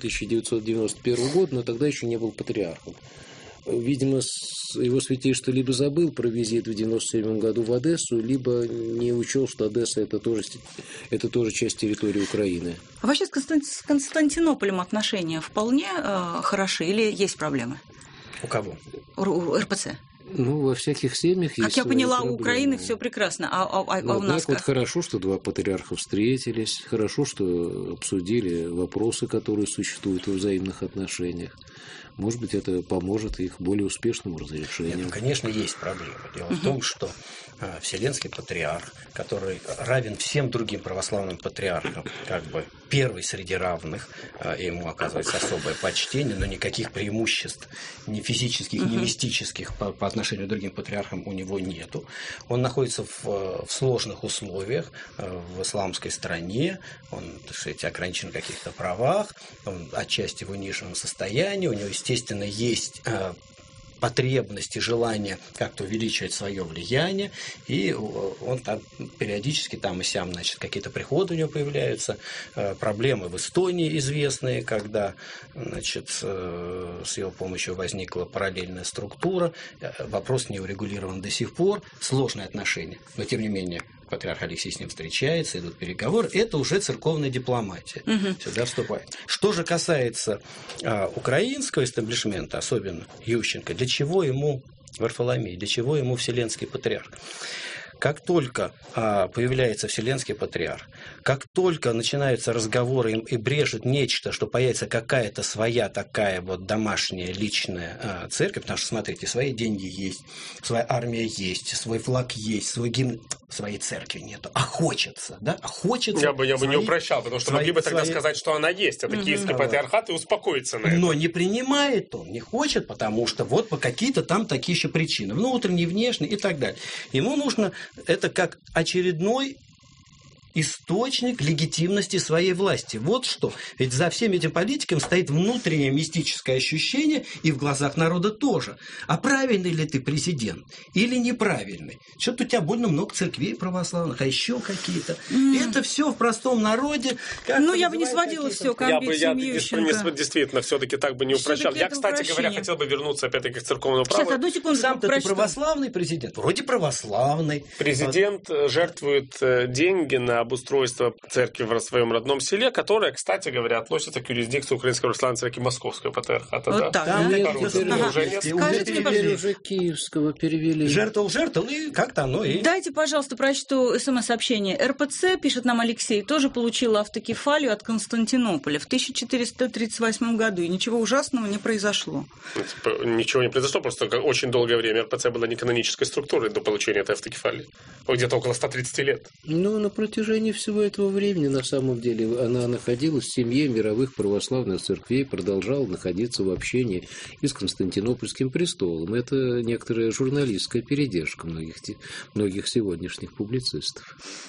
1991 года, но тогда еще не был патриархом. Видимо, его святейшество либо забыл про визит в 1997 году в Одессу, либо не учел, что Одесса это тоже часть территории Украины. А вообще с Константинополем отношения вполне хороши или есть проблемы? У кого? У РПЦ. Ну, во всяких семьях есть. Как я поняла, проблемы. У Украины все прекрасно, а у нас вот как? хорошо, что два патриарха встретились, хорошо, что обсудили вопросы, которые существуют во взаимных отношениях. может быть, это поможет их более успешному разрешению. Нет, конечно, есть проблема. Дело в том, что Вселенский Патриарх, который равен всем другим православным патриархам, как бы первый среди равных, и ему оказывается особое почтение, но никаких преимуществ ни физических, ни мистических по отношению к другим патриархам у него нету. Он находится в сложных условиях в исламской стране, он, так сказать, ограничен в каких-то правах, он отчасти в униженном состоянии, у него, естественно, есть потребность и желание как-то увеличивать свое влияние, и он там периодически там и сям, значит, какие-то приходы у него появляются, проблемы в Эстонии известные, когда, значит, с его помощью возникла параллельная структура, вопрос не урегулирован до сих пор, сложные отношения, но тем не менее патриарх Алексий с ним встречается, идут переговоры, это уже церковная дипломатия сюда вступает. Что же касается украинского истеблишмента, особенно Ющенко, для чего ему Варфоломей, для чего ему Вселенский Патриарх? Как только появляется Вселенский Патриарх, как только начинаются разговоры и брежет нечто, что появится какая-то своя такая вот домашняя личная церковь, потому что, смотрите, свои деньги есть, своя армия есть, свой флаг есть, свой гимн, своей церкви нету, а хочется, да? А хочется. Я бы не упрощал, потому что могли бы тогда сказать, что она есть, это Киевский Патриархат, и успокоиться на это. Но не принимает он, не хочет, потому что вот по какие-то там такие еще причины, внутренние, внешние и так далее. Ему нужно это как очередной источник легитимности своей власти. Вот что. Ведь за всем этим политикам стоит внутреннее мистическое ощущение, и в глазах народа тоже. А правильный ли ты президент или неправильный? Что-то у тебя больно много церквей православных, а еще какие-то. Это все в простом народе. Я бы не сводила все к амбициям Ющенко. Действительно, все-таки так бы не упрощал. Я, кстати говоря, хотел бы вернуться опять-таки к церковному праву. Сейчас, одну секунду. Сам-то ты православный президент? Вроде православный. Президент жертвует деньги на обустройство церкви в своем родном селе, которая, кстати говоря, относится к юрисдикции Украинской православной церкви Московского патриархата. Вот так, там уже Киевского перевели. Жертвовал, и как-то оно и... Дайте, пожалуйста, прочту СМС-сообщение. РПЦ, пишет нам Алексей, тоже получила автокефалию от Константинополя в 1438 году, и ничего ужасного не произошло. Ничего не произошло, просто очень долгое время РПЦ была не канонической структурой до получения этой автокефалии. Где-то около 130 лет. На протяжении всего этого времени, на самом деле, она находилась в семье мировых православных церквей, продолжала находиться в общении и с Константинопольским престолом. Это некоторая журналистская передержка многих сегодняшних публицистов.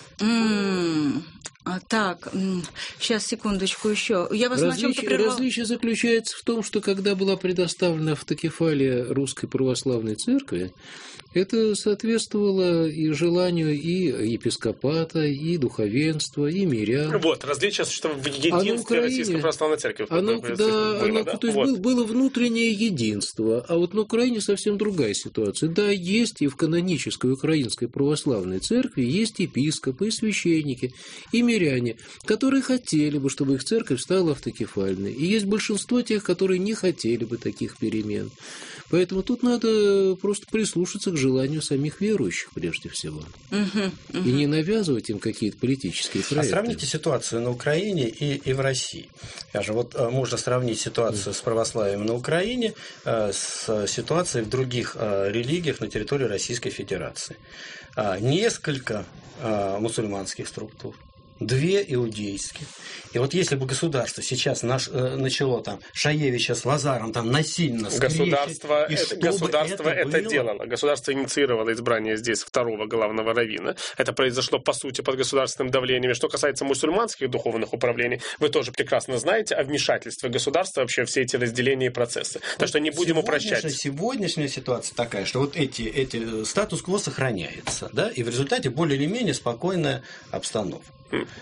Так, сейчас, секундочку еще. Я вас на чем-то прервала. Различие заключается в том, что когда была предоставлена автокефалия Русской Православной Церкви, это соответствовало и желанию и епископата, и духовенства, и мирян. Вот, различие существовало в единстве Российской Православной Церкви. То есть было внутреннее единство, а вот на Украине совсем другая ситуация. Да, есть и в канонической Украинской Православной Церкви есть епископы, и священники, и миряне, которые хотели бы, чтобы их церковь стала автокефальной. И есть большинство тех, которые не хотели бы таких перемен. Поэтому тут надо просто прислушаться к желанию самих верующих прежде всего. И не навязывать им какие-то политические проекты. А сравните ситуацию на Украине и в России. Скажем, вот можно сравнить ситуацию с православием на Украине с ситуацией в других религиях на территории Российской Федерации. Несколько мусульманских структур, 2 иудейских. И вот если бы государство сейчас начало там Шаевича с Лазаром там насильно скрещивать... Государство это делало. Государство инициировало избрание здесь второго главного раввина. Это произошло, по сути, под государственным давлением. Что касается мусульманских духовных управлений, вы тоже прекрасно знаете о вмешательстве государства вообще все эти разделения и процессы. Так что не будем упрощать. Сегодняшняя ситуация такая, что вот эти статус-кво сохраняется, да, и в результате более или менее спокойная обстановка.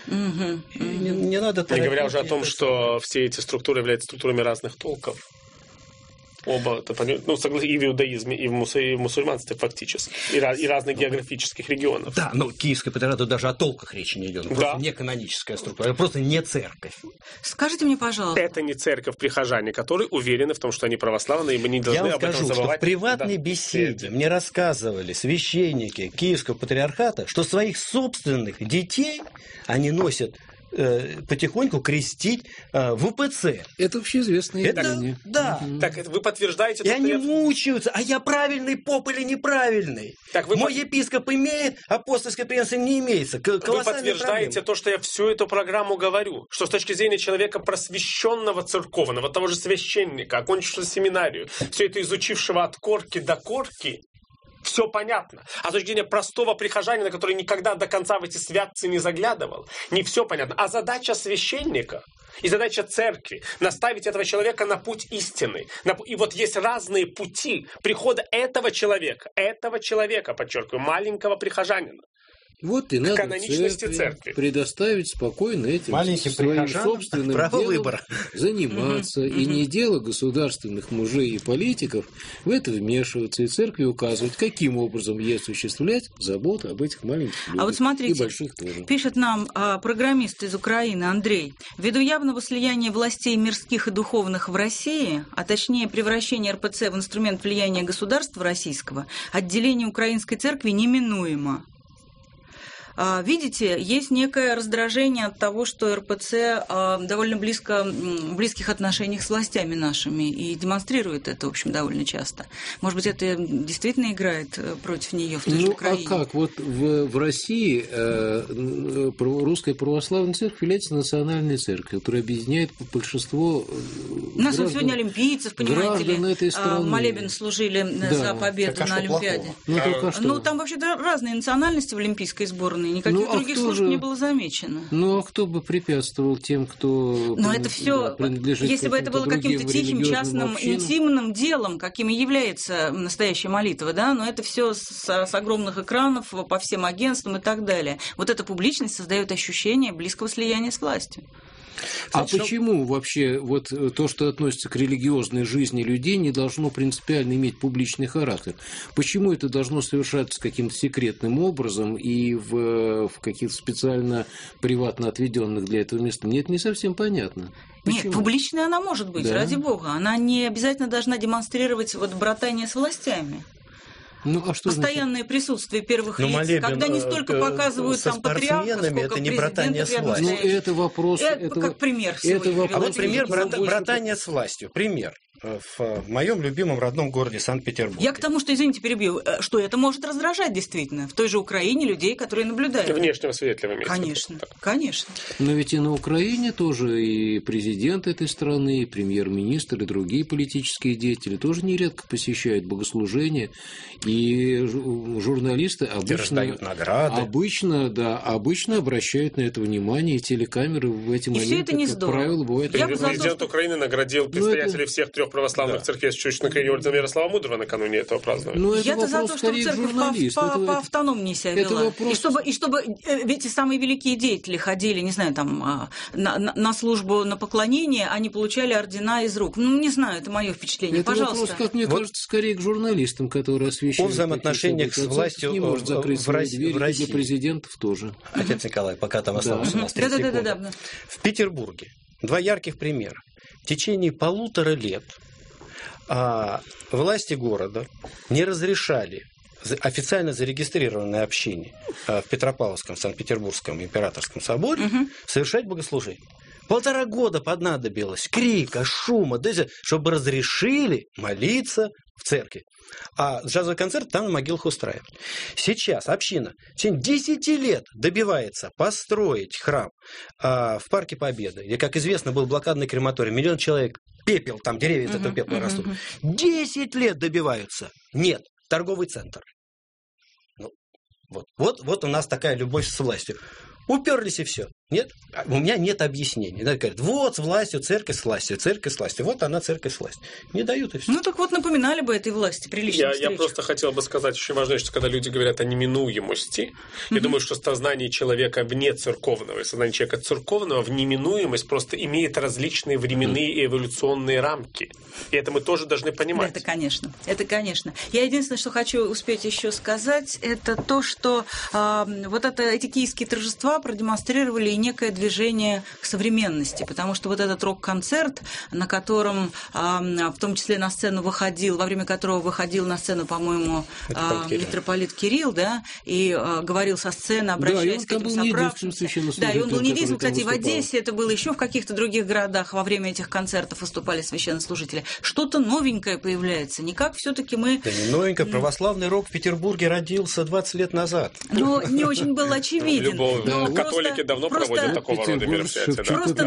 Не надо не говоря уже о том, что все эти структуры являются структурами разных толков. Оба, и в иудаизме, и в мусульманстве фактически, и разных географических регионов. Да, но Киевская патриархия даже о толках речи не идет. Просто не каноническая структура, это просто не церковь. Скажите мне, пожалуйста. Это не церковь, прихожане, которые уверены в том, что они православные, и мы не должны об этом забывать. Что в приватной беседе мне рассказывали священники Киевского патриархата, что своих собственных детей они носят потихоньку крестить в УПЦ. Это общеизвестное явление. Да. Так вы подтверждаете... И они мучаются, а я правильный поп или неправильный? Мой епископ имеет, апостольское преемство не имеется. Вы подтверждаете то, что я всю эту программу говорю, что с точки зрения человека просвещенного церковного, того же священника, окончившего семинарию, все это изучившего от корки до корки, все понятно. А с точки зрения простого прихожанина, который никогда до конца в эти святцы не заглядывал, не все понятно. А задача священника и задача церкви – наставить этого человека на путь истины. И вот есть разные пути прихода этого человека, подчеркиваю, маленького прихожанина. Вот и надо каноничности церкви предоставить спокойно этим маленьким своим собственным делом выбора. Заниматься. И не дело государственных мужей и политиков в это вмешиваться. И церкви указывать, каким образом ей осуществлять заботу об этих маленьких людях. А вот смотрите, и больших тоже. Пишет нам программист из Украины Андрей. Ввиду явного слияния властей мирских и духовных в России, а точнее превращения РПЦ в инструмент влияния государства российского, отделение украинской церкви неминуемо. Видите, есть некое раздражение от того, что РПЦ довольно в близких отношениях с властями нашими и демонстрирует это, в общем, довольно часто. Может быть, это действительно играет против нее в той же Украине? А как? Вот в России Русская Православная Церковь является национальной церковью, которая объединяет большинство У нас вот сегодня олимпийцев, понимаете ли, этой страны. Молебен служили за победу на Олимпиаде. Там вообще разные национальности в олимпийской сборной. Никаких других служб не было замечено. А кто бы препятствовал тем, кто это все, если бы это было каким-то тихим, частным, интимным делом, каким и является настоящая молитва, да, но это все с огромных экранов по всем агентствам и так далее. Вот эта публичность создает ощущение близкого слияния с властью. Почему вообще вот то, что относится к религиозной жизни людей, не должно принципиально иметь публичный характер? Почему это должно совершаться каким-то секретным образом и в каких-то специально приватно отведенных для этого местах? Мне это не совсем понятно. Почему? Нет, публичная она может быть, ради бога. Она не обязательно должна демонстрировать братание с властями. Постоянное присутствие первых лиц, когда не столько показывают там патриарха, сколько это не братание с властью. Это вопрос. Как пример. А вот пример братания с властью. Пример. В моем любимом родном городе Санкт-Петербурге. Я к тому, что, извините, перебью, что это может раздражать действительно в той же Украине людей, которые наблюдают. Внешнего свидетеля имеется. Конечно. Но ведь и на Украине тоже и президент этой страны, и премьер-министр, и другие политические деятели тоже нередко посещают богослужения, и журналисты обычно обращают на это внимание, и телекамеры в эти моменты, как правило, бывают. Президент Украины наградил представителей всех трех православных церквей с чуть-чуть на Владимира Ярослава-Мудрого накануне этого празднования. Я-то за то, чтобы церковь по автономнее себя вела. И чтобы эти самые великие деятели ходили, не знаю, там на службу, на поклонение, они получали ордена из рук. Не знаю, это мое впечатление. Это пожалуйста. Вопрос, как мне кажется, скорее к журналистам, которые освещают. О взаимоотношениях с властью не может закрыть в России. Для президентов тоже. Отец Николай, пока там осталось у нас 3 секунды. Да. В Петербурге 2 ярких примера. В течение 1,5 лет власти города не разрешали официально зарегистрированной общине в Петропавловском, Санкт-Петербургском императорском соборе совершать богослужение. 1,5 года понадобилось крика, шума, чтобы разрешили молиться в церкви. А джазовый концерт там на могилах устраивать. Сейчас община в течение 10 лет добивается построить храм в Парке Победы, где, как известно, был блокадный крематорий, 1 000 000 человек, пепел, там деревья из этого пепла растут. 10 лет добиваются. Нет, торговый центр. Вот у нас такая любовь с властью. Уперлись и все. Нет, у меня нет объяснений. Говорят, вот с властью, церковь с властью, церковь с властью. Вот она, церковь с властью. Не дают и все. Так вот напоминали бы этой власти прилично. Я просто хотел бы сказать очень важное, что когда люди говорят о неминуемости, я думаю, что сознание человека вне церковного и сознание человека церковного в неминуемость просто имеет различные временные и эволюционные рамки. И это мы тоже должны понимать. Это конечно. Я единственное, что хочу успеть еще сказать, это то, что вот эти киевские торжества продемонстрировали некое движение к современности, потому что вот этот рок-концерт, на котором в том числе на сцену выходил, во время которого выходил на сцену, по-моему, митрополит Кирилл, да, и говорил со сцены, обращаясь к этим собравшимся. Да, и он был не единственным, кстати, и в Одессе это было, еще в каких-то других городах во время этих концертов выступали священнослужители. Что-то новенькое появляется. Никак все-таки мы... Да не новенькое. Православный рок в Петербурге родился 20 лет назад. Но не очень был очевиден. Католики давно проводят такого рода мероприятия. Просто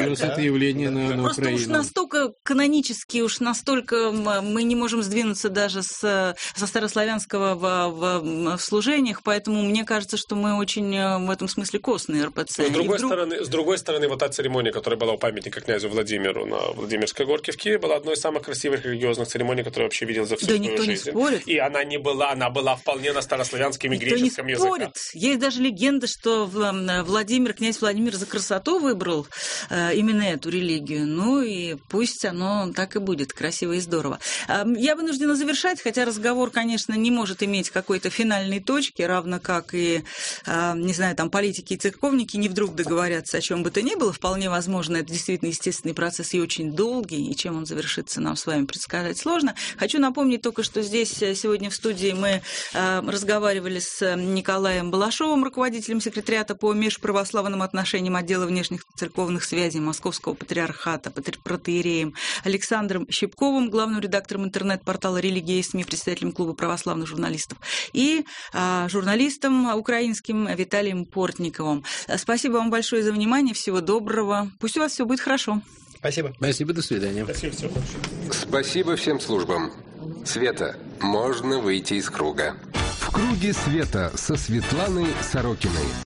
уж настолько канонически, уж настолько мы не можем сдвинуться даже со старославянского в служениях, поэтому мне кажется, что мы очень в этом смысле костные РПЦ. С другой стороны, вот та церемония, которая была у памятника князю Владимиру на Владимирской горке в Киеве, была одной из самых красивых религиозных церемоний, которую я вообще видел за всю свою жизнь. Да никто не спорит. И она была вполне на старославянском и греческом языке. Никто не спорит. Есть даже легенда, что князь Владимир за красоту выбрал именно эту религию. Ну и пусть оно так и будет, красиво и здорово. Я вынуждена завершать, хотя разговор, конечно, не может иметь какой-то финальной точки, равно как и, не знаю, там политики и церковники не вдруг договорятся о чем бы то ни было. Вполне возможно, это действительно естественный процесс и очень долгий, и чем он завершится, нам с вами предсказать сложно. Хочу напомнить только, что здесь сегодня в студии мы разговаривали с Николаем Балашовым, руководителем секретариата по межправославным отношениям отдела внешних церковных связей Московского патриархата, протоиереем Александром Щипковым, главным редактором интернет-портала «Религия и СМИ», председателем клуба православных журналистов, и журналистом украинским Виталием Портниковым. Спасибо вам большое за внимание, всего доброго. Пусть у вас все будет хорошо. Спасибо. Спасибо, до свидания. Спасибо всем службам. Света, можно выйти из круга. В круге света со Светланой Сорокиной.